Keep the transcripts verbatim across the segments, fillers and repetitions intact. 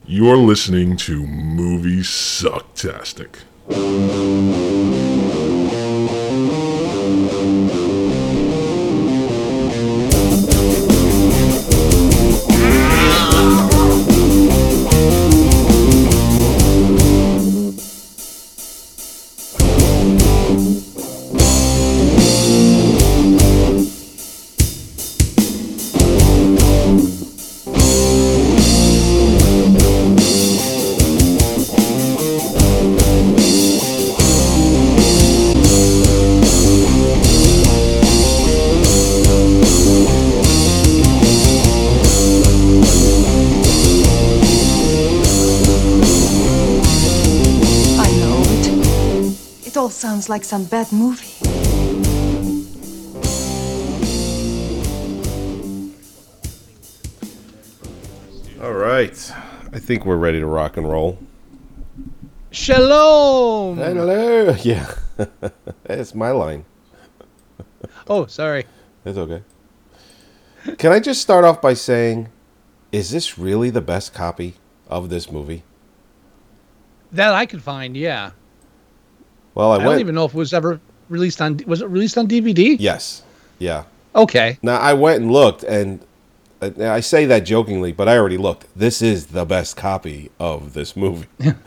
You're listening to Movie Sucktastic. Sounds like some bad movie. All right. I think we're ready to rock and roll. Shalom! Hello. Yeah. It's my line. Oh, sorry. It's okay. Can I just start off by saying, is this really the best copy of this movie? That I could find, yeah. Well, I, I went... don't even know if it was ever released on... Was it released on D V D? Yes. Yeah. Okay. Now, I went and looked, and I say that jokingly, but I already looked. This is the best copy of this movie.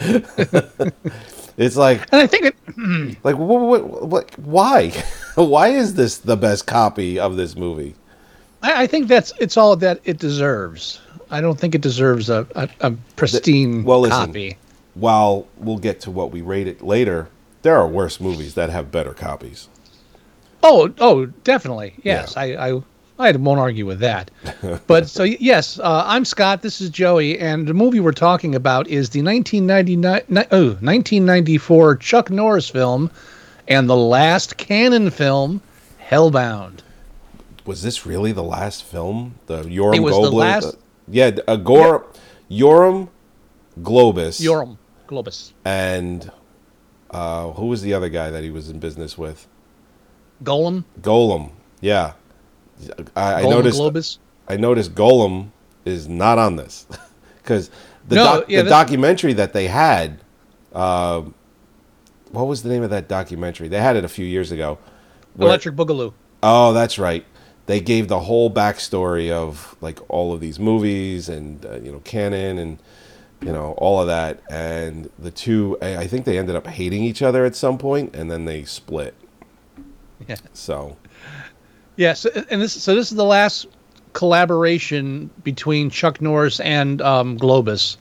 It's like... And I think it... like, what, what, what, why? Why is this the best copy of this movie? I, I think that's it's all that it deserves. I don't think it deserves a, a, a pristine the, well, listen, copy. While we'll get to what we rate it later... There are worse movies that have better copies. Oh, oh, definitely. Yes, yeah. I, I, I won't argue with that. But so yes, uh, I'm Scott. This is Joey, and the movie we're talking about is the nineteen ninety-nine, oh, nineteen ninety-four Chuck Norris film, and the last canon film, Hellbound. Was this really the last film? The Yoram It was Globus? the last. Uh, yeah, a Gor- yeah. Yoram Globus. Yoram Globus. And. Uh, who was the other guy that he was in business with? Golem. Golem, yeah. I, I Golem noticed. Globus? I noticed Golem is not on this because the, no, doc, yeah, the this... documentary that they had. Uh, what was the name of that documentary? They had it a few years ago. Where, Electric Boogaloo. Oh, that's right. They gave the whole backstory of like all of these movies and uh, you know canon and. You know, all of that. And the two, I think they ended up hating each other at some point, and then they split. Yeah. So. Yes, yeah, so, and this so this is the last collaboration between Chuck Norris and um, Globus.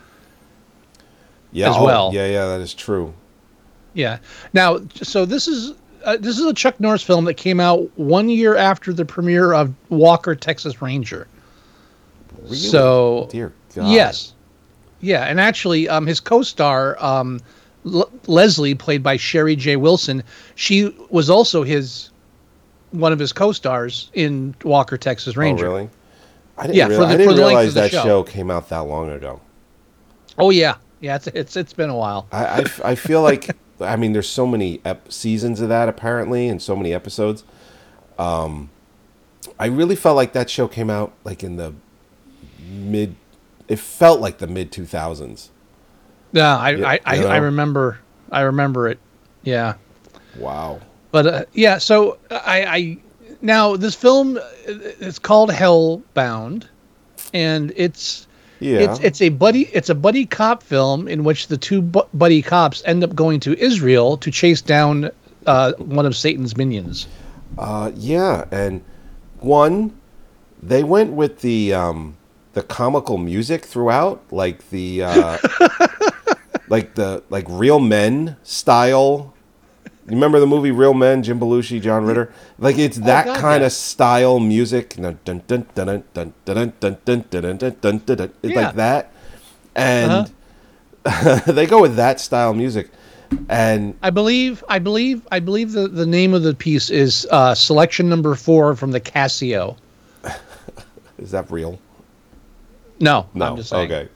Yeah. As oh, well. Yeah, yeah, that is true. Yeah. Now, so this is uh, this is a Chuck Norris film that came out one year after the premiere of Walker, Texas Ranger. Really? So. Dear God. Yes. Yeah, and actually, um, his co-star, um, L- Leslie, played by Sherry J. Wilson, she was also his one of his co-stars in Walker, Texas Ranger. Oh, really? I didn't, yeah, realize, for the, I didn't for the realize that show. show came out that long ago. Oh, yeah. Yeah, it's it's, it's been a while. I, I, I feel like, I mean, there's so many ep- seasons of that, apparently, and so many episodes. Um, I really felt like that show came out, like, in the mid... It felt like the mid two thousands. Yeah, I you, I, I, you know? I remember I remember it. Yeah. Wow. But uh, yeah, so I, I now this film it's called Hellbound, and it's yeah it's it's a buddy it's a buddy cop film in which the two bu- buddy cops end up going to Israel to chase down uh, one of Satan's minions. Uh, yeah, and one they went with the. Um, The comical music throughout, like the, uh, like the like Real Men style. You remember the movie Real Men? Jim Belushi, John Ritter. Like it's that oh, God, kind yeah. of style music. Dun, dun, dun, dun, dun, dun, dun, dun, dun, dun, dun, dun. It's Yeah. like that, and Uh-huh. they go with that style music. And I believe I believe I believe the, the name of the piece is uh, Selection Number Four from the Casio. is that real? No, No. I'm just saying. Okay.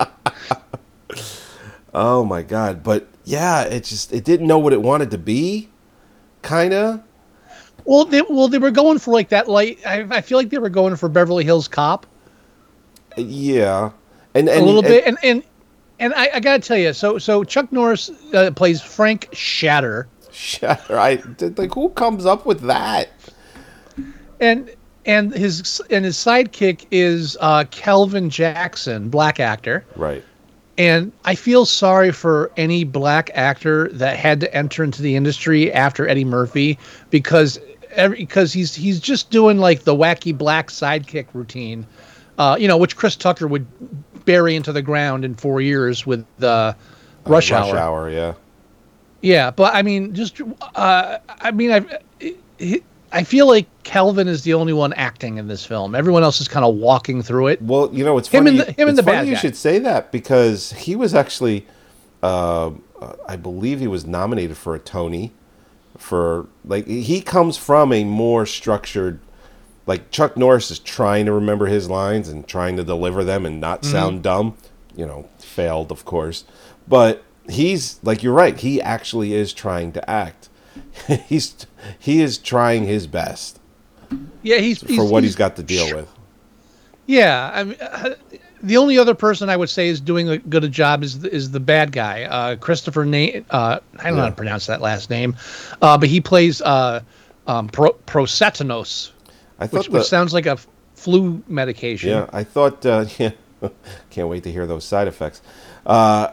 Oh my God! But yeah, it just it didn't know what it wanted to be, kind of. Well, they, well, they were going for like that. Like I, I feel like they were going for Beverly Hills Cop. Yeah, and, and a little and, bit, and and and I, I gotta tell you, so so Chuck Norris uh, plays Frank Shatter, Shatter. I like who comes up with that? and and his and his sidekick is uh, Calvin Jackson, black actor. Right. And I feel sorry for any black actor that had to enter into the industry after Eddie Murphy because every, because he's he's just doing like the wacky black sidekick routine, uh, you know, which Chris Tucker would bury into the ground in four years with uh, Rush uh, Hour. Rush Hour, yeah. Yeah, but I mean, just uh, I mean, I I feel like Calvin is the only one acting in this film. Everyone else is kind of walking through it. Well, you know, it's Him funny. and the- him and it's the funny bad you guy. should say that because he was actually, uh, uh, I believe he was nominated for a Tony. For like, he comes from a more structured. Like Chuck Norris is trying to remember his lines and trying to deliver them and not Mm-hmm. sound dumb. You know, failed, of course, but he's like you're right. He actually is trying to act. he's he is trying his best Yeah, he's, for he's what he's got to deal with. Yeah, I mean, uh, the only other person I would say is doing a good a job is the, is the bad guy, uh, Christopher Nate. Uh, I don't know how to pronounce that last name, uh, but he plays uh, um, Pro- Prosetanos, I thought which, the, which sounds like a f- flu medication. yeah, I thought uh, yeah, can't wait to hear those side effects. Uh,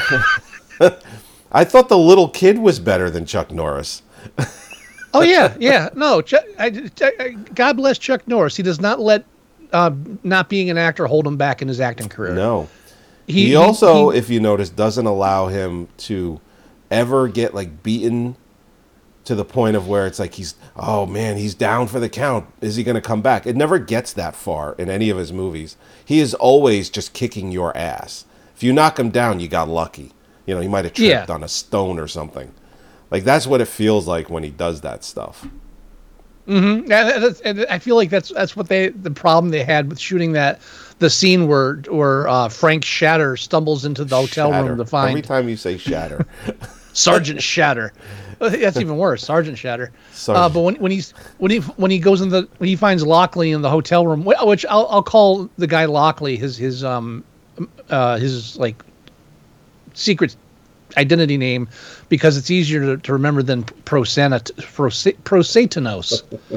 I thought the little kid was better than Chuck Norris. Oh yeah, yeah. No, Chuck, I, I, God bless Chuck Norris. He does not let uh, not being an actor hold him back in his acting career. No. he, He, he- also, he- if you notice, doesn't allow him to ever get like beaten to the point of where it's like he's, oh man, he's down for the count. Is he going to come back? It never gets that far in any of his movies. He is always just kicking your ass. If you knock him down, you got lucky. You know, he might have tripped Yeah. on a stone or something. Like that's what it feels like when he does that stuff. Mhm. Yeah, that's, and I feel like that's that's what they the problem they had with shooting that the scene where where uh, Frank Shatter stumbles into the hotel Shatter. room to Every find time you say shatter. Sergeant Shatter. Uh, That's even worse, Sergeant Shatter. Uh, Sergeant. but when when he's when he when he goes in the when he finds Lockley in the hotel room, wh- which I'll I'll call the guy Lockley his his um uh his like secret identity name because it's easier to, to remember than Prosanat Prose- Prosatanos.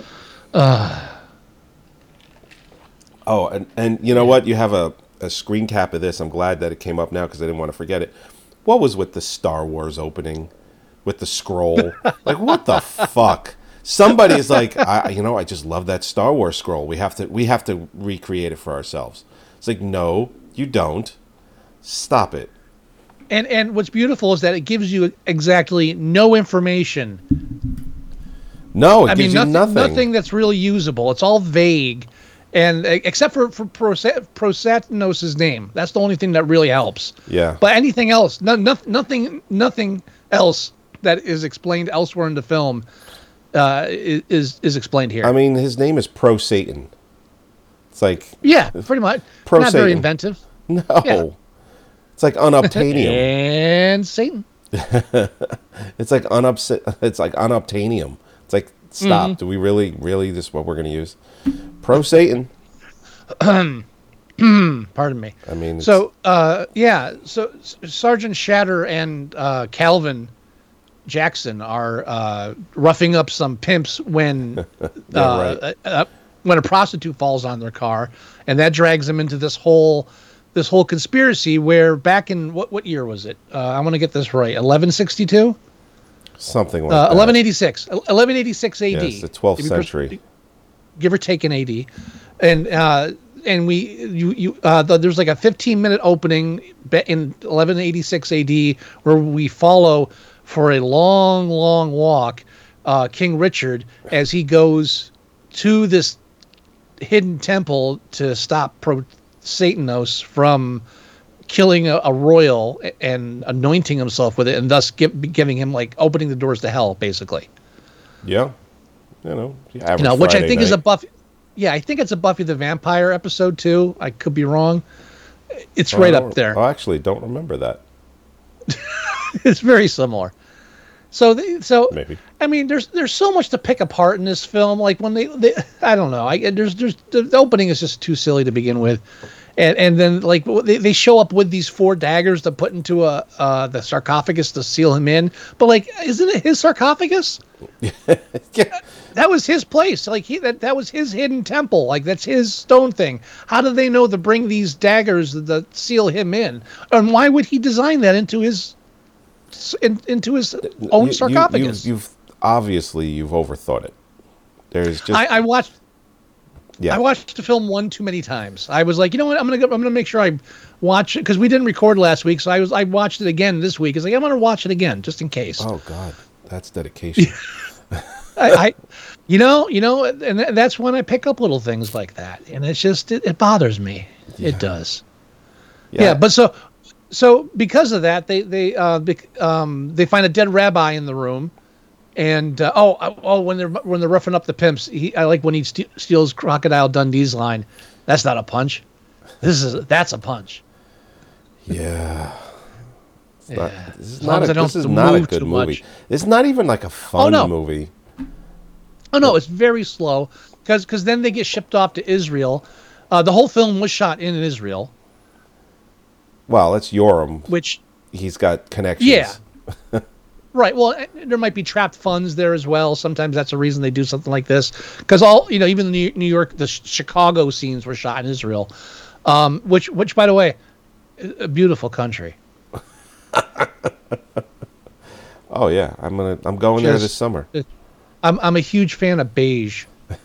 Oh, and, and you know what? You have a, a screen cap of this. I'm glad that it came up now because I didn't want to forget it. What was with the Star Wars opening with the scroll? Like, what the fuck? Somebody's like, I, you know, I just love that Star Wars scroll. We have to, we have to recreate it for ourselves. It's like, no, you don't. Stop it. And and what's beautiful is that it gives you exactly no information. No, it I gives mean, you nothing, nothing. nothing that's really usable. It's all vague, and uh, except for for Prosa- Prosatanos' name, that's the only thing that really helps. Yeah. But anything else, no, no, nothing, nothing else that is explained elsewhere in the film uh, is is explained here. I mean, his name is Pro Satan. It's like, yeah, pretty much. Pro Not very Satan. inventive. no. Yeah. It's like unobtainium. And Satan. It's like unups- It's like unobtainium. It's like stop. Mm-hmm. Do we really, really? This is what we're going to use? Pro Satan. Pardon me. I mean, it's- So, uh, yeah, so S- Sergeant Shatter and uh, Calvin Jackson are uh, roughing up some pimps when Yeah, uh, right. uh, when a prostitute falls on their car, and that drags them into this whole this whole conspiracy. Where back in what what year was it? Uh, I want to get this right. eleven sixty-two, something like uh, that. eleven eighty-six, eleven eighty-six A D. Yes, the twelfth If you pers- century. give or take an A D, and uh, and we you you uh, the, there's like a fifteen minute opening be- in eleven eighty-six A D where we follow for a long long walk uh, King Richard as he goes to this hidden temple to stop Pro Satanos from killing a, a royal and anointing himself with it, and thus give, giving him like opening the doors to hell, basically. Yeah. You know, the You average know, which I Friday think is a night. Buffy. Yeah, I think it's a Buffy the Vampire episode too. I could be wrong. It's Oh, right I up don't- there. I actually don't remember that. It's very similar. So, the, so Maybe. I mean, there's there's so much to pick apart in this film. Like when they, they I don't know. I there's there's the, the opening is just too silly to begin with, And and then like they, they show up with these four daggers to put into a uh, the sarcophagus to seal him in. But like, isn't it his sarcophagus? Yeah. That was his place. Like he that, that was his hidden temple. Like that's his stone thing. How do they know to bring these daggers that seal him in? And why would he design that into his in, into his own You- you- sarcophagus? You, you've obviously you've overthought it. There's just I, I watched. yeah. I watched the film one too many times. I was like, you know what? I'm gonna go, I'm gonna make sure I watch it because we didn't record last week, so I was I watched it again this week. It's like I'm gonna watch it again just in case. Oh God, that's dedication. I, I, you know, you know, and th- that's when I pick up little things like that, and it's just it, it bothers me. Yeah. It does. Yeah. but so so because of that, they they uh bec- um they find a dead rabbi in the room. And uh, oh oh when they're when they're roughing up the pimps, he I like when he st- steals Crocodile Dundee's line. That's not a punch. This is that's a punch. Yeah. It's not, Yeah. this is As long not as a, I don't this is have to not a move good too movie. much. It's not even like a fun no. movie. Oh no, it's very slow because because then they get shipped off to Israel. Uh, the whole film was shot in Israel, Well, it's Yoram. which He's got connections. yeah. Right. Well, eh, there might be trapped funds there as well. Sometimes that's a reason they do something like this. Because all you know, even the New York, the Chicago scenes were shot in Israel, um, which, which, by the way, a beautiful country. Oh yeah, I'm gonna I'm going there Just- this summer. I'm, I'm a huge fan of beige.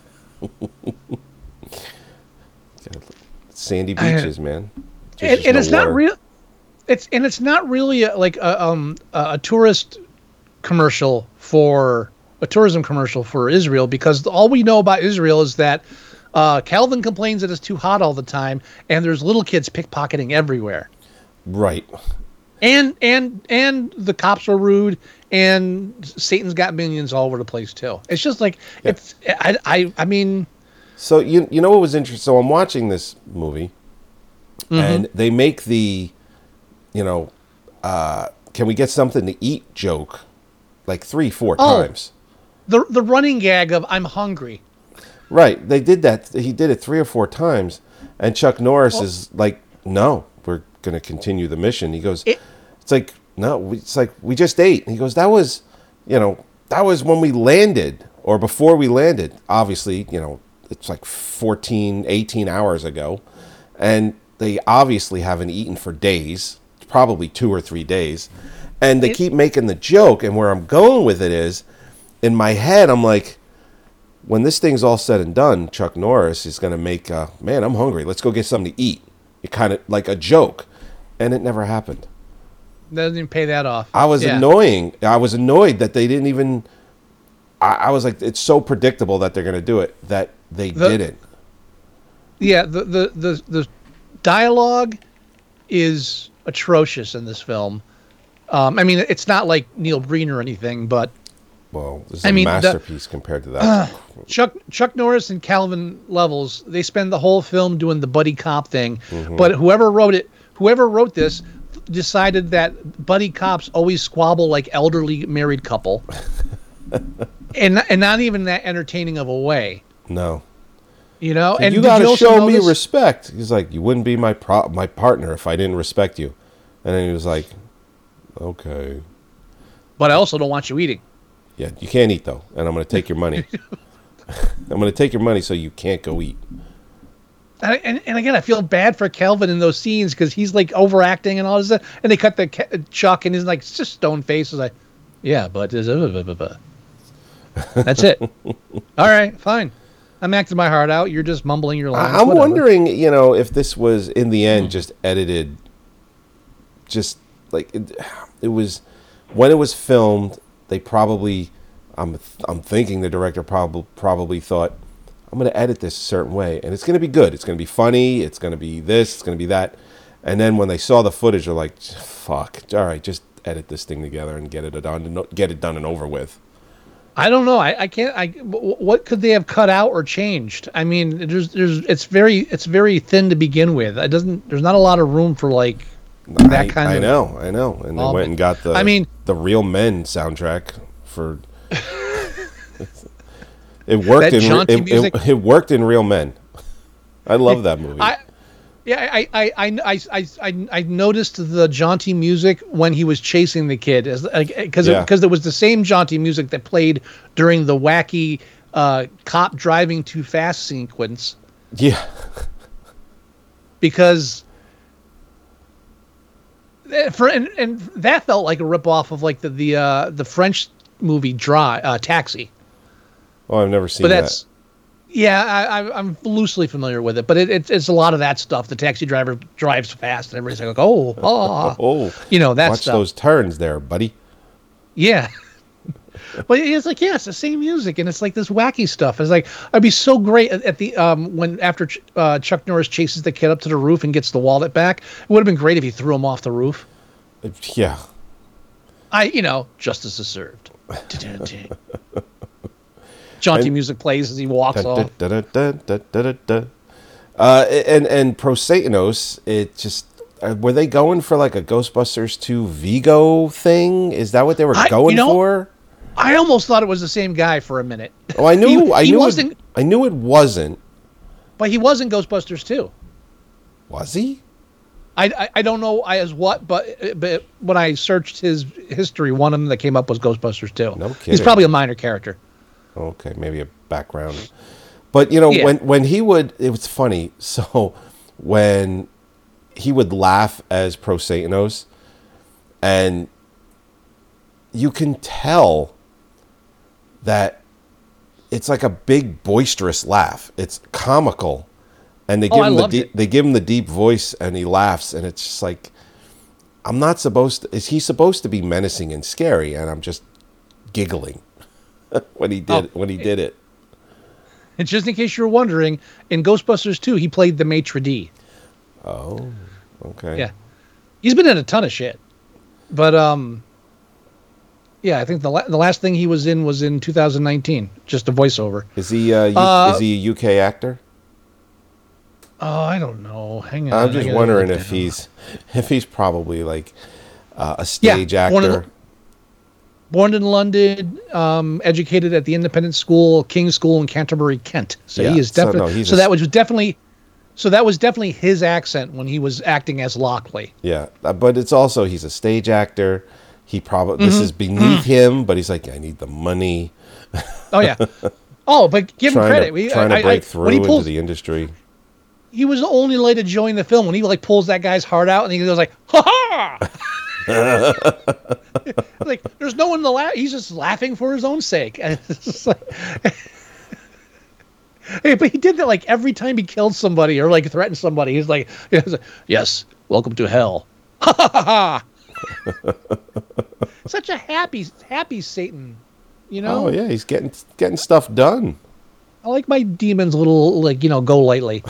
Sandy I- beaches, man. There's And, just and no it's not water. real. It's and it's not really a, like a, um a, a tourist commercial for a tourism commercial for Israel because all we know about Israel is that uh, Calvin complains that it's too hot all the time and there's little kids pickpocketing everywhere. Right. And and and the cops are rude, and Satan's got minions all over the place too. It's just like it's I I I mean, So you you know what was interesting? So I'm watching this movie, Mm-hmm. and they make the, you know, uh, can we get something to eat joke, like three four Oh. times. the the running gag of I'm hungry. Right. They did that. He did it three or four times, and Chuck Norris is like, "No, we're going to continue the mission." He goes, It- "It's like no, we- it's like we just ate." And he goes, "That was, you know, that was when we landed or before we landed. Obviously, you know, it's like fourteen, eighteen hours ago, and they obviously haven't eaten for days, probably two or three days, and they It- keep making the joke. And where I'm going with it is, in my head, I'm like." When this thing's all said and done, Chuck Norris is going to make, uh, man, I'm hungry. Let's go get something to eat. It kind of like a joke. And it never happened. Doesn't even pay that off. I was Yeah. annoying. I was annoyed that they didn't even, I, I was like, it's so predictable that they're going to do it that they The- didn't. Yeah, the, the, the, the dialogue is atrocious in this film. Um, I mean, it's not like Neil Breen or anything, but Well, this is I a mean, the- masterpiece compared to that. Chuck Chuck Norris and Calvin Levels, they spend the whole film doing the buddy cop thing. Mm-hmm. But whoever wrote it, whoever wrote this, decided that buddy cops always squabble like elderly married couple, and and not even that entertaining of a way, No. you know. And you did got to also show me notice- respect. He's like, you wouldn't be my pro- my partner if I didn't respect you. And then he was like, okay. But I also don't want you eating. Yeah, you can't eat though, and I'm going to take your money. I'm going to take your money so you can't go eat. And, and, and again, I feel bad for Calvin in those scenes because he's like overacting and all this stuff. And they cut the ca- Chuck and he's like it's just stone face. He's like, yeah, but there's a blah, blah, blah." That's it. All right, fine. I'm acting my heart out. You're just mumbling your lines. I- I'm whatever. wondering, you know, if this was in the end Hmm. just edited, just like it, it was when it was filmed. They probably, I'm I'm thinking the director probably probably thought, I'm going to edit this a certain way, and it's going to be good. It's going to be funny. It's going to be this. It's going to be that. And then when they saw the footage, they're like, "Fuck! All right, just edit this thing together and get it done. Get it done and over with." I don't know. I, I can't. I w- what could they have cut out or changed? I mean, there's there's it's very it's very thin to begin with. It doesn't. There's not a lot of room for like that I, kind I of. know, I know. And they Um, went and got the I mean- the Real Men soundtrack for. It worked That in jaunty it, music? it, it worked in Real Men. I love that movie. I Yeah, I I, I, I, I, I I noticed the jaunty music when he was chasing the kid, as because Yeah. because there was the same jaunty music that played during the wacky uh, cop driving too fast sequence. Yeah. Because for and, and that felt like a ripoff of like the the uh, the French movie Dry uh, Taxi. Oh, I've never seen But that. that's yeah, I, I, I'm loosely familiar with it. But it, it's it's a lot of that stuff. The taxi driver drives fast, and everybody's like, "Oh, oh, Oh, you know that watch stuff." those turns there, buddy. Yeah. But it's like, yeah, it's the same music, and it's like this wacky stuff. It's like, I'd be so great at, at the um when after Ch- uh, Chuck Norris chases the kid up to the roof and gets the wallet back. It would have been great if he threw him off the roof. Yeah. I, you know, justice is served. Jaunty And- music plays as he walks Da, da, off. da, da, da, da, da, da, da. Uh, and and Prosatanos, it just uh, were they going for like a Ghostbusters two Vigo thing? Is that what they were I- going you know- for? I almost thought it was the same guy for a minute. Oh, I knew, He- I he knew, wasn't- it, I knew it wasn't. But he was in Ghostbusters too. Was he? I, I, I don't know as what, but but when I searched his history, one of them that came up was Ghostbusters too. No He's kidding. probably a minor character. Okay, maybe a background. But you know, Yeah. when when he would, it was funny. So when he would laugh as Prosatanos, and you can tell that it's like a big boisterous laugh. It's comical, and they Oh, give I him the loved deep, it. they give him the deep voice, and he laughs, and it's just like, I'm not supposed to. Is he supposed to be menacing and scary? And I'm just giggling when he did Oh. when he did it. And just in case you're wondering, in Ghostbusters two, he played the maitre d'. Oh, okay. Yeah, he's been in a ton of shit, but um, yeah, I think the la- the last thing he was in was in two thousand nineteen, just a voiceover. Is he uh, U- Uh, is he a U K actor? Oh, I don't know. Hang on. I'm I just gotta wondering look if that up. he's if he's probably like uh, a stage Yeah, one of actor. Born in London, um, educated at the independent school, King's School in Canterbury, Kent. So Yeah, he is so, definitely. no, So, he's a- that was definitely. So that was definitely his accent when he was acting as Lockley. Yeah, uh, but it's also he's a stage actor. He probably Mm-hmm. this is beneath him, but he's like, I need the money. Oh yeah. Oh, but give him Trying credit. to We- trying I- to I- break when through he into pulls, the industry. he was only late to join the film when he like pulls that guy's heart out and he goes like, ha ha. Like there's no one to laugh. He's just laughing for his own sake. And it's just like, hey, but he did that like every time he killed somebody or like threatened somebody. He's like, yes, welcome to hell. Ha ha ha ha. Such a happy, happy Satan. You know? Oh yeah, he's getting getting stuff done. I like my demons a little, like, you know, go lightly.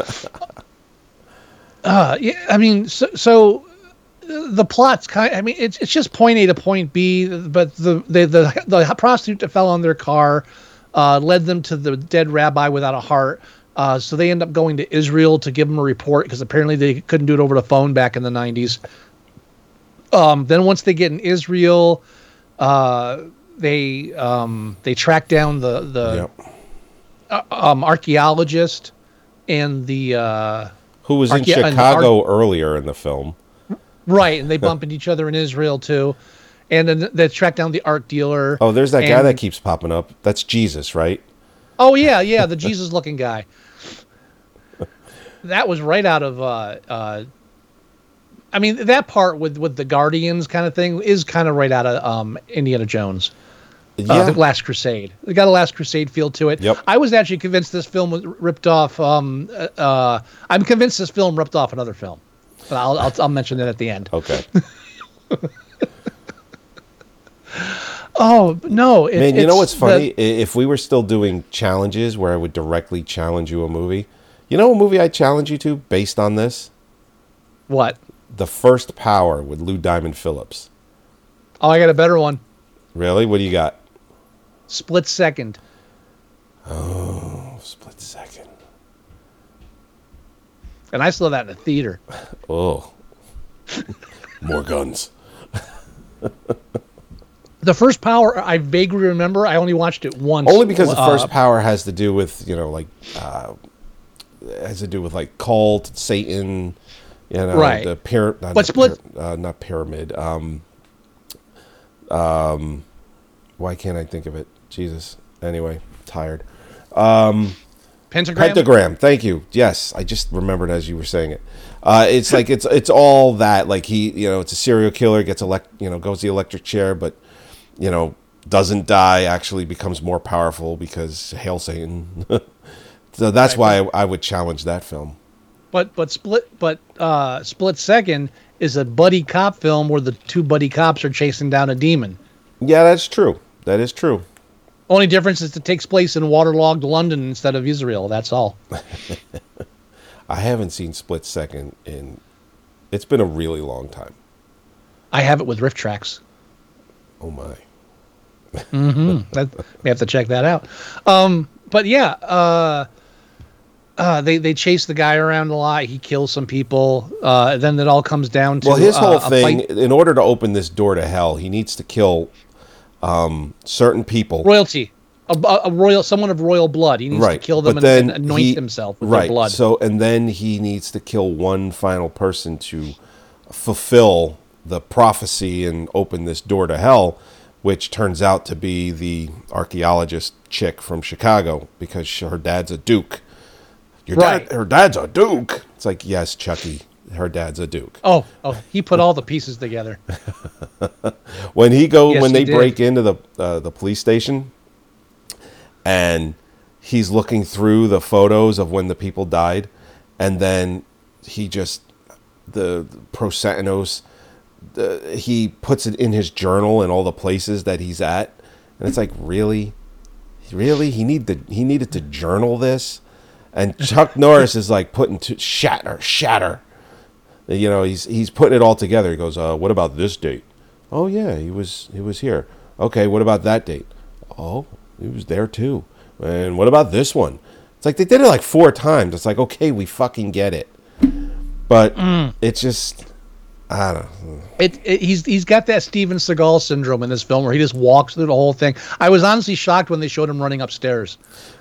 uh, yeah, I mean, so, so uh, the plot's kind. I mean, it's it's just point A to point B. But the the the, the prostitute that fell on their car uh, led them to the dead rabbi without a heart. Uh, so they end up going to Israel to give him a report because apparently they couldn't do it over the phone back in the nineties. Um, then once they get in Israel, uh, they um, they track down the the. Yep. um, archaeologist and the uh, Who was in Archae- and Chicago earlier in the film? right, and they bump into each other in Israel too, and then they track down the art dealer. Oh, there's that guy and- that keeps popping up. That's Jesus, right? Oh yeah, yeah, the Jesus-looking guy. That was right out of. Uh, uh, I mean, that part with with the Guardians kind of thing is kind of right out of um, Indiana Jones. Yeah. Uh, the Last Crusade. It got a Last Crusade feel to it. Yep. I was actually convinced this film was ripped off. Um, uh, uh, I'm convinced this film ripped off another film, but I'll I'll, I'll mention that at the end. Okay. Oh no! It, Man, you know what's it's funny? the- I If we were still doing challenges where I would directly challenge you a movie, you know what movie I challenge you to based on this? what? The First Power with Lou Diamond Phillips. Oh, I got a better one. Really? What do you got? Split Second. Oh, Split Second. And I saw that in the theater. Oh. More guns. The First Power, I vaguely remember. I only watched it once. Only because the Uh, First Power has to do with, you know, like uh, it has to do with like cult, Satan, you know, Right. the pyra- not, But not Split- pyra- uh, not pyramid. Um, um, why can't I think of it? Jesus. Anyway, tired. Pentagram. Pentagram. Thank you. Yes, I just remembered as you were saying it. Uh, it's like it's it's all that. Like he, you know, it's a serial killer. Gets elect, you know, goes the electric chair, but you know, doesn't die. Actually, becomes more powerful because hail Satan. So that's Right, why I, I would challenge that film. But but split but uh, Split Second is a buddy cop film where the two buddy cops are chasing down a demon. Yeah, that's true. That is true. Only difference is it takes place in waterlogged London instead of Israel. That's all. I haven't seen Split Second in. It's been a really long time. I have it with riff tracks. Oh my. That, we have to check that out. Um, but yeah, uh, uh, they they chase the guy around a lot. He kills some people. Uh, then it all comes down to Well, his uh, whole a thing, fight- in order to open this door to hell, he needs to kill um, certain people. royalty, a, a a royal, someone of royal blood. He needs Right, to kill them but and, then and anoint he- himself with right. their blood. So, and then he needs to kill one final person to fulfill the prophecy and open this door to hell, which turns out to be the archaeologist chick from Chicago because sh- her dad's a duke. Your Right. dad, her dad's a duke. It's like, yes, Chucky, her dad's a duke. oh, oh, he put all the pieces together. When he go, Yes, when he they did. break into the uh, the police station, and he's looking through the photos of when the people died, and then he just the, the Prosetanos, the, he puts it in his journal and all the places that he's at, and it's like, really, really, he need to he needed to journal this, and Chuck Norris is like putting to shatter, shatter. You know, he's he's putting it all together. He goes, uh, "What about this date? Oh yeah, he was he was here. Okay, what about that date? Oh, he was there too. And what about this one? It's like they did it like four times. It's like, okay, we fucking get it, but it's just, I don't know. It, it he's he's got that Steven Seagal syndrome in this film where he just walks through the whole thing. I was honestly shocked when they showed him running upstairs.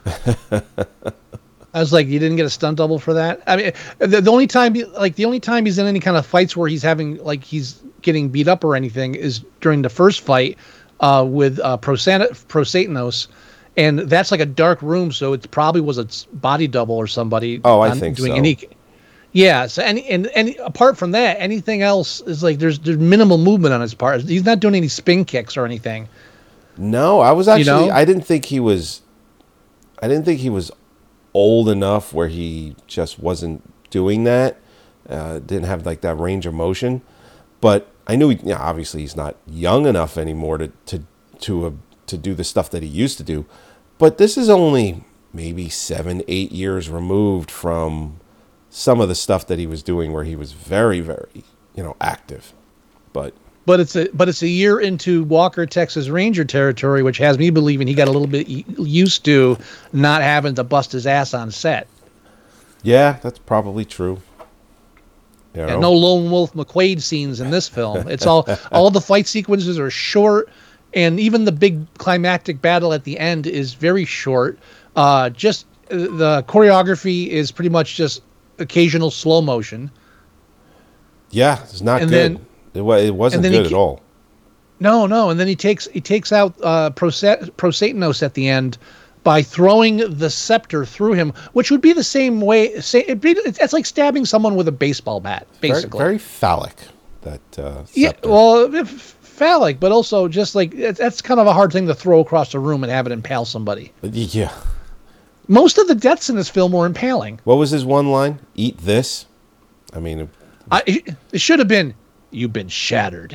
I was like, you didn't get a stunt double for that? I mean, the, the only time, he- like the only time he's in any kind of fights where he's having, like he's getting beat up or anything is during the first fight uh, with uh, Prosat- Prosatanos. And that's like a dark room, so it probably was a s- body double or somebody. Oh, I on- think doing so. Any, yeah, so any and any apart from that, anything else is like there's there's minimal movement on his part. He's not doing any spin kicks or anything. No, I was actually, know? I didn't think he was, I didn't think he was old enough where he just wasn't doing that. Uh, didn't have like that range of motion, but I knew, he, yeah, obviously he's not young enough anymore to to to uh, to do the stuff that he used to do. But this is only maybe seven, eight years removed from some of the stuff that he was doing, where he was very, very, you know, active. But But it's a but it's a year into Walker Texas Ranger territory, which has me believing he got a little bit y- used to not having to bust his ass on set. yeah, that's probably true. You know? And no Lone Wolf McQuaid scenes in this film. It's all all the fight sequences are short, and even the big climactic battle at the end is very short. Uh, just uh, the choreography is pretty much just occasional slow motion. Yeah, it's not And good. then- it, wa- it wasn't and then he good at ke- all. No, no, and then he takes he takes out uh, Proset- Prosatanos at the end by throwing the scepter through him, which would be the same way. Say, it'd be, it's, it's like stabbing someone with a baseball bat, Very, basically. very phallic. That uh, yeah, scepter. well, f- phallic, but also just like it's, that's kind of a hard thing to throw across a room and have it impale somebody. yeah. Most of the deaths in this film were impaling. What was his one line? Eat this. I mean, I, it, it should have been, "You've been shattered."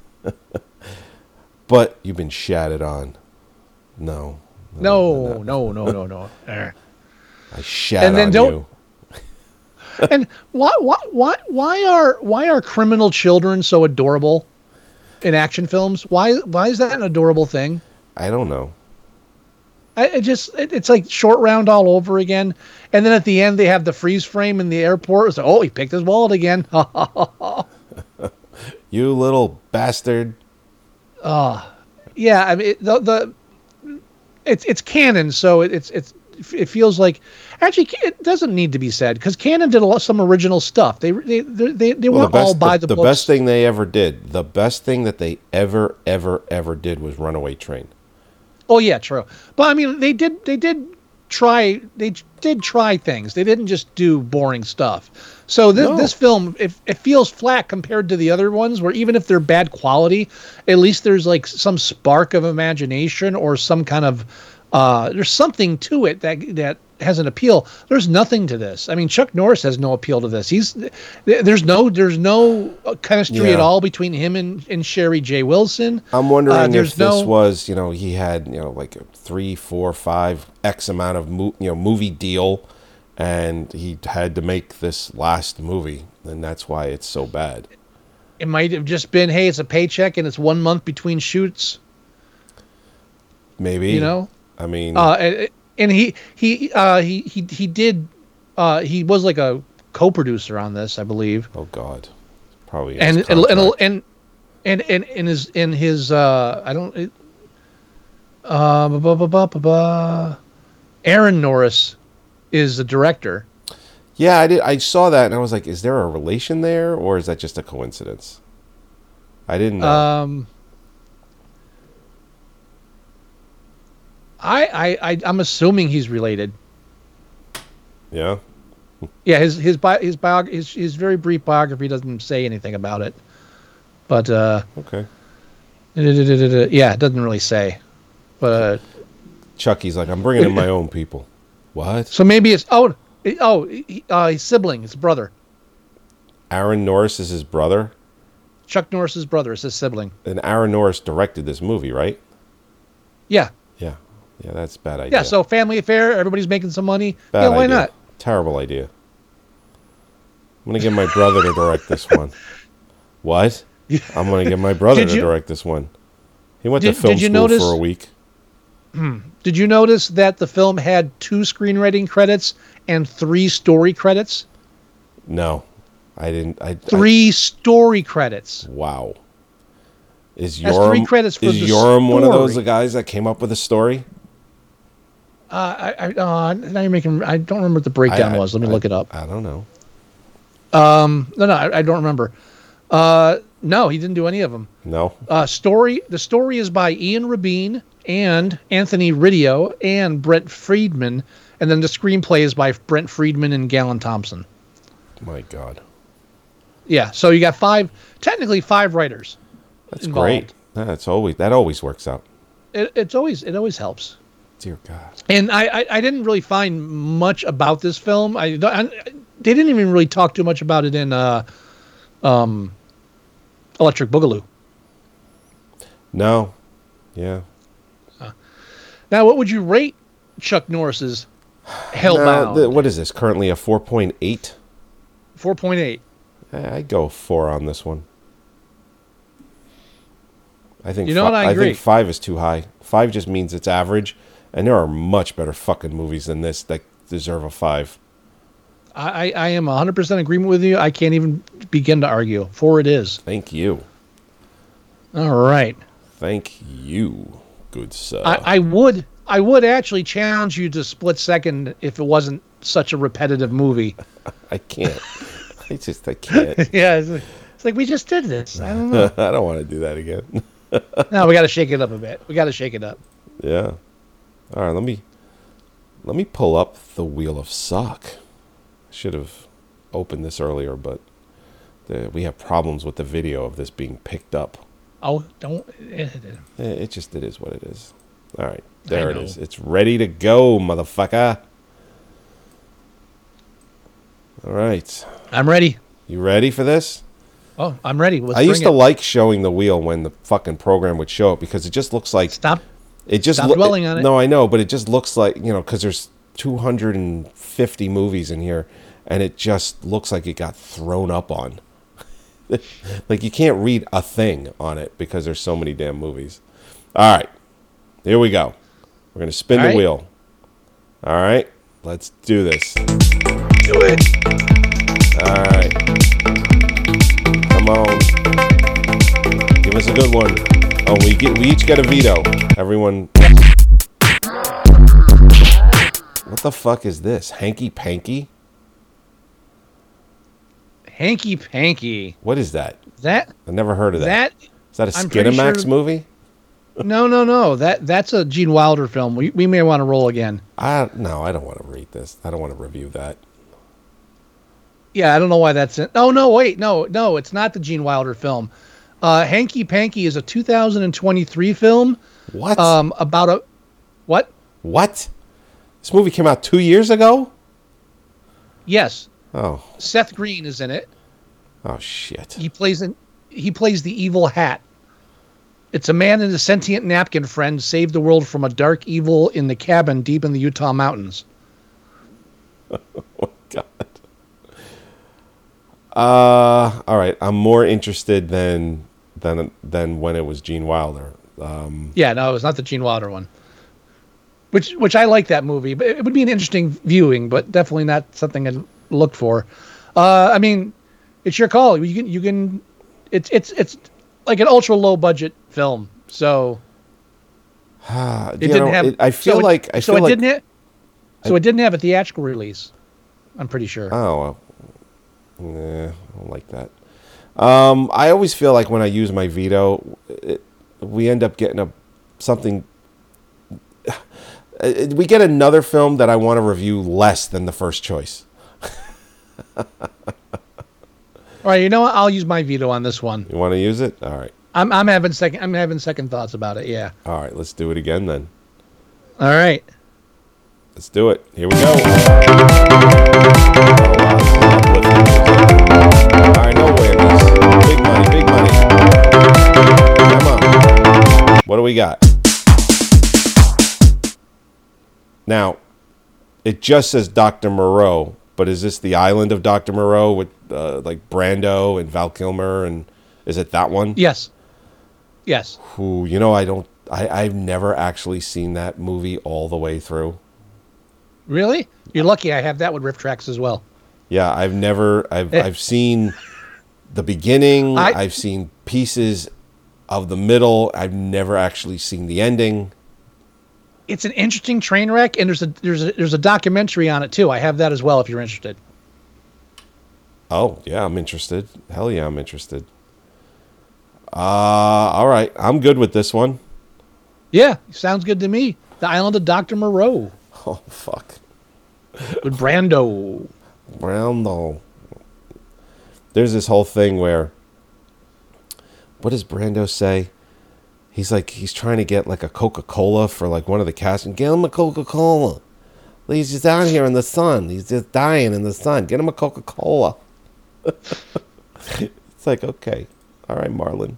but you've been shattered on. No. No, no, no, no, no. Eh. I shat And then on don't- you. And why, why, why, why are why are criminal children so adorable in action films? Why, why is that an adorable thing? I don't know. I it just it, it's like Short Round all over again. And then at the end they have the freeze frame in the airport. It's like, oh, he picked his wallet again. You little bastard. Yeah, I mean it, the the it's it's canon, so it, it's it's it feels like, Actually, it doesn't need to be said because Canon did a lot, some original stuff. They they they they, they Well, weren't the best, all by the, the, the books. best thing they ever did, the best thing that they ever, ever, ever did was Runaway Train. Oh yeah, true. But I mean, they did they did try they did try things. They didn't just do boring stuff. So this No. this film, it, it feels flat compared to the other ones, where even if they're bad quality, at least there's like some spark of imagination or some kind of uh, there's something to it that that has an appeal. There's nothing to this. I mean, Chuck Norris has no appeal to this. He's there's no there's no chemistry Yeah. at all between him and, and Sherry J. Wilson. I'm wondering Uh, if there's this no- was, you know, he had, you know, like a three, four, five, X amount of, mo- you know, movie deal, and he had to make this last movie, and that's why it's so bad. It might have just been, hey, it's a paycheck and it's one month between shoots. Maybe, You know? I mean, Uh, and- and he he uh, he he he did. Uh, he was like a co-producer on this, I believe. oh God, probably. And his and and contract. and and and in his in his uh, I don't. It, uh, ba, ba, ba, ba, ba, ba. Aaron Norris is the director. yeah, I did. I saw that, and I was like, is there a relation there, or is that just a coincidence? I didn't know. Um, I, I, I, I'm assuming he's related. yeah, Yeah, his his bio, his, bio, his his very brief biography doesn't say anything about it, but uh, okay. yeah, it doesn't really say. But uh, Chucky's like, I'm bringing in my own people. What? so maybe it's oh it- oh he- uh, his sibling, his brother, Aaron Norris is his brother, Chuck Norris's brother is his sibling. and Aaron Norris directed this movie, right? Yeah, Yeah, yeah, that's a bad idea. yeah. So family affair, everybody's making some money. Bad yeah, why idea. not? Terrible idea. I'm gonna get my brother to direct this one. What? I'm gonna get my brother Did to you- direct this one. He went Did- to film did you school notice- for a week. Did you notice that the film had two screenwriting credits and three story credits? No, I didn't. I Three story credits. I, wow. Is That's Yoram three credits for is the Yoram one of those story. guys that came up with a story? Uh, I, I, uh, now you're making. I don't remember what the breakdown I- I- was. Let me I- look it up. I don't know. Um, no, no, I, I don't remember. Uh, no, he didn't do any of them. No. Uh, story. The story is by Ian Rabin and Anthony Ridio and Brent Friedman, and then the screenplay is by Brent Friedman and Galen Thompson. My God, Yeah, so you got five, technically five writers. that's involved. great. That's always that always works out. It, it's always it always helps. Dear God. And I, I, I didn't really find much about this film. I, I they didn't even really talk too much about it in uh, um, Electric Boogaloo. No. Yeah. Now, what would you rate Chuck Norris's Now, Hellbound? the, what is this? Currently a four point eight. Four point eight. I I'd go four on this one. I think You know fi- what? I agree. think five is too high. Five just means it's average, and there are much better fucking movies than this that deserve a five. I, I, I am one hundred percent agreement with you. I can't even begin to argue. Four it is. Thank you. All right. Thank you, good sir. I, I would I would actually challenge you to split second if it wasn't such a repetitive movie. I can't. I just I can't. Yeah, it's like, it's like we just did this. I don't know. I don't want to do that again. No, we got to shake it up a bit. We got to shake it up. Yeah. All right. Let me let me pull up the Wheel of Suck. Should have opened this earlier, but the, we have problems with the video of this being picked up. Oh, don't. eh, Eh, It just it is what it is. All right, there it know. is. It's ready to go, motherfucker. All right, I'm ready. you ready for this? Oh, I'm ready. Let's I used bring to it. like showing the wheel when the fucking program would show it because it just looks like Stop. it just stop loo- dwelling on it. No, I know, but it just looks like, you know, because there's two hundred fifty movies in here, and it just looks like it got thrown up on. Like you can't read a thing on it because there's so many damn movies. All right, here we go. We're gonna spin All the right. wheel. All right, let's do this. Do it. All right, come on, give us a good one. Oh, we get we each get a veto. Everyone. What the fuck is this? Hanky Panky? Hanky Panky. What is that? That I never heard of that. That Is that a I'm pretty Skinamax sure- movie? no, no, no. That that's a Gene Wilder film. We we may want to roll again. I no, I don't want to read this. I don't want to review that. Yeah, I don't know why that's it. Oh no, wait, no, no, it's not the Gene Wilder film. Uh, Hanky Panky is a two thousand twenty-three film. What? Um, about a what? What? This movie came out two years ago? Yes, Oh. Seth Green is in it. Oh shit. He plays in, he plays the evil hat. It's a man and a sentient napkin friend save the world from a dark evil in the cabin deep in the Utah mountains. Oh God. Uh, all right. I'm more interested than than than when it was Gene Wilder. Um, Yeah, no, it's not the Gene Wilder one. Which which I like that movie, but it would be an interesting viewing, but definitely not something I'd look for. Uh, I mean, it's your call. You can you can. It's it's it's like an ultra low budget film, so it it didn't have. It, I feel so it- like I so feel it like. didn't. Ha- so it didn't have a theatrical release. I'm pretty sure. Oh, nah, I don't like that. Um, I always feel like when I use my veto, it, we end up getting a something. uh, We get another film that I want to review less than the first choice. All right, you know what? I'll use my veto on this one. You want to use it? All right. I'm I'm having second I'm having second thoughts about it. Yeah. All right. Let's do it again then. All right. Let's do it. Here we go. All right, no awareness. Big money, big money. Come on. What do we got? Now, it just says Doctor Moreau, but is this the island of Doctor Moreau with uh, like Brando and Val Kilmer, and is it that one? Yes. Yes. Who, you know, I don't, I, I've never actually seen that movie all the way through. Really? You're lucky. I have that with riff tracks as well. Yeah, I've never, I've, Eh. I've seen the beginning. I- I've seen pieces of the middle. I've never actually seen the ending. It's an interesting train wreck, and there's a there's a there's a documentary on it too. I have that as well if you're interested. Oh, yeah, I'm interested. Hell yeah, I'm interested. Uh, all right. I'm good with this one. Yeah, sounds good to me. The Island of Doctor Moreau Oh, fuck. with Brando. Brando. There's this whole thing where, what does Brando say? He's like, he's trying to get like a Coca-Cola for like one of the cast, and get him a Coca-Cola. He's just out here in the sun. He's just dying in the sun. Get him a Coca-Cola. It's like, okay. All right, Marlon.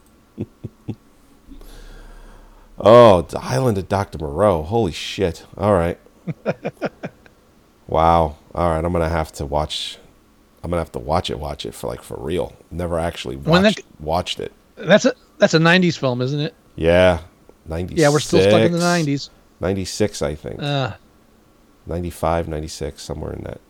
Oh, the Island of Doctor Moreau. Holy shit. All right. Wow. All right, I'm going to have to watch I'm going to have to watch it, watch it for like for real. Never actually When watched, that- watched it. That's a that's a nineties film, isn't it? Yeah. ninety-six. Yeah, we're still stuck in the nineties. ninety-six, I think. Uh, ninety-five, ninety-six, somewhere in that.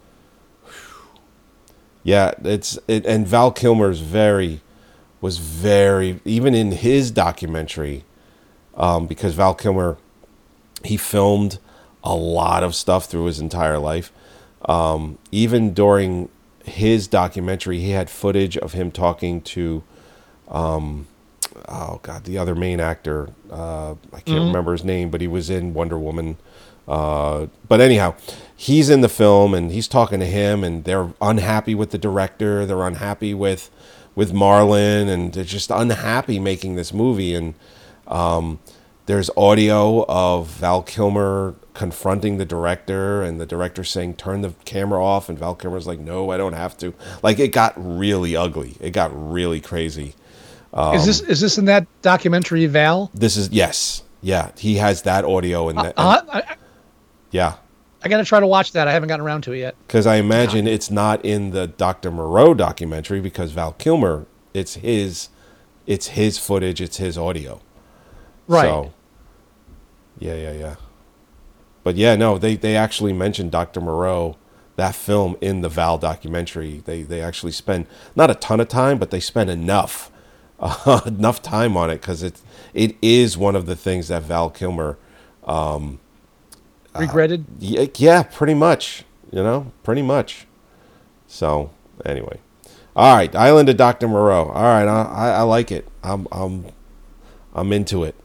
Yeah, it's it, and Val Kilmer's very was very even in his documentary, um, because Val Kilmer he filmed a lot of stuff through his entire life. Um, even during his documentary, he had footage of him talking to, um, oh god, the other main actor. Uh, I can't remember his name, but he was in Wonder Woman. Uh, but anyhow, he's in the film and he's talking to him, and they're unhappy with the director. They're unhappy with with Marlon, and they're just unhappy making this movie. And um, there's audio of Val Kilmer confronting the director, and the director saying, "Turn the camera off," and Val Kilmer's like, "No, I don't have to." Like, it got really ugly. It got really crazy. is this is this in that documentary, Val? This is yes, yeah. He has that audio and that. Uh, I, Yeah. I got to try to watch that. I haven't gotten around to it yet. Because I imagine it's not in the Doctor Moreau documentary, because Val Kilmer, it's his, it's his footage, it's his audio. Right. So, yeah, yeah, yeah. But yeah, no, they, they actually mentioned Doctor Moreau, that film, in the Val documentary. They they actually spend not a ton of time, but they spend enough, uh, enough time on it, because it it is one of the things that Val Kilmer. Um, regretted. Uh, yeah, yeah, pretty much. You know, pretty much. So anyway, all right, Island of Doctor Moreau. All right, I, I, I like it. I'm I'm I'm into it.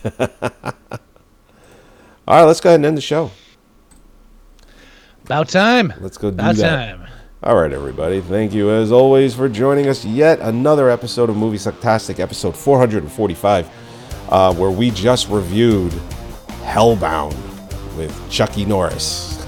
All right, let's go ahead and end the show. About time. Let's go do About that. time. All right, everybody. Thank you, as always, for joining us. Yet another episode of Movie Sucktastic, episode four hundred forty-five, uh, where we just reviewed Hellbound with Chucky Norris.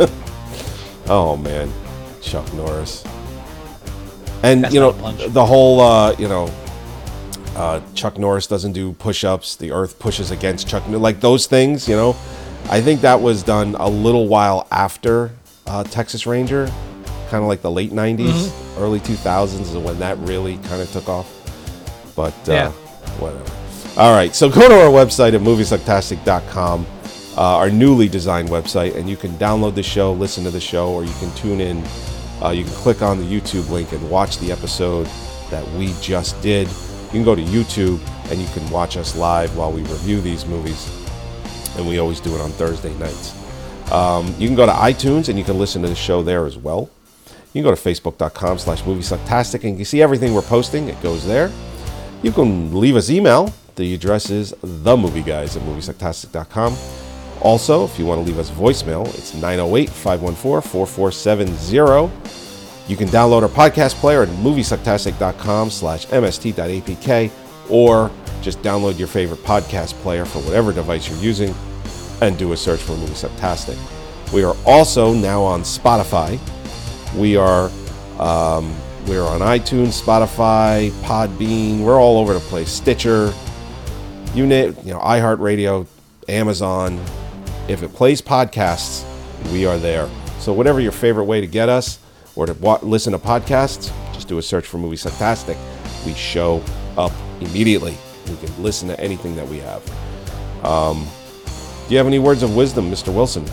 Oh, man. Chuck Norris. And, That's you know, not a punch. the whole, uh, you know, uh, Chuck Norris doesn't do push-ups. The earth pushes against Chuck. Like those things, you know. I think that was done a little while after uh, Texas Ranger. Kind of like the late nineties, mm-hmm. early two thousands is when that really kind of took off. But, uh, yeah. whatever. All right, so go to our website at movie sucktastic dot com, uh, our newly designed website, and you can download the show, listen to the show, or you can tune in. Uh, you can click on the YouTube link and watch the episode that we just did. You can go to YouTube, and you can watch us live while we review these movies. And we always do it on Thursday nights. Um, you can go to iTunes, and you can listen to the show there as well. You can go to facebook.com slash moviesucktastic, and you can see everything we're posting. It goes there. You can leave us email. The address is themovieguys at moviesucktastic dot com. Also, if you want to leave us voicemail, it's nine oh eight, five one four, four four seven zero. You can download our podcast player at moviesucktastic.com slash mst.apk, or just download your favorite podcast player for whatever device you're using and do a search for Movie Sucktastic. We are also now on Spotify. We are um, we're on iTunes, Spotify, Podbean. We're all over the place. Stitcher, you name, you know, iHeartRadio, Amazon. If it plays podcasts, we are there. So whatever your favorite way to get us or to wa- listen to podcasts, just do a search for Movie Sucktastic. We show up immediately. You can listen to anything that we have. Um, do you have any words of wisdom, Mister Wilson?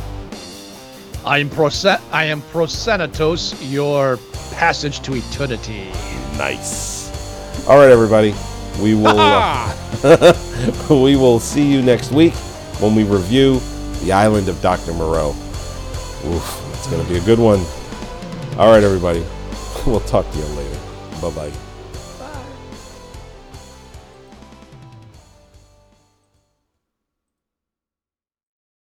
I am proset. I am prosenitos, your passage to eternity. Nice. All right, everybody. We will. Uh, we will see you next week when we review The Island of Doctor Moreau. Oof, it's gonna be a good one. All right, everybody. We'll talk to you later. Bye bye.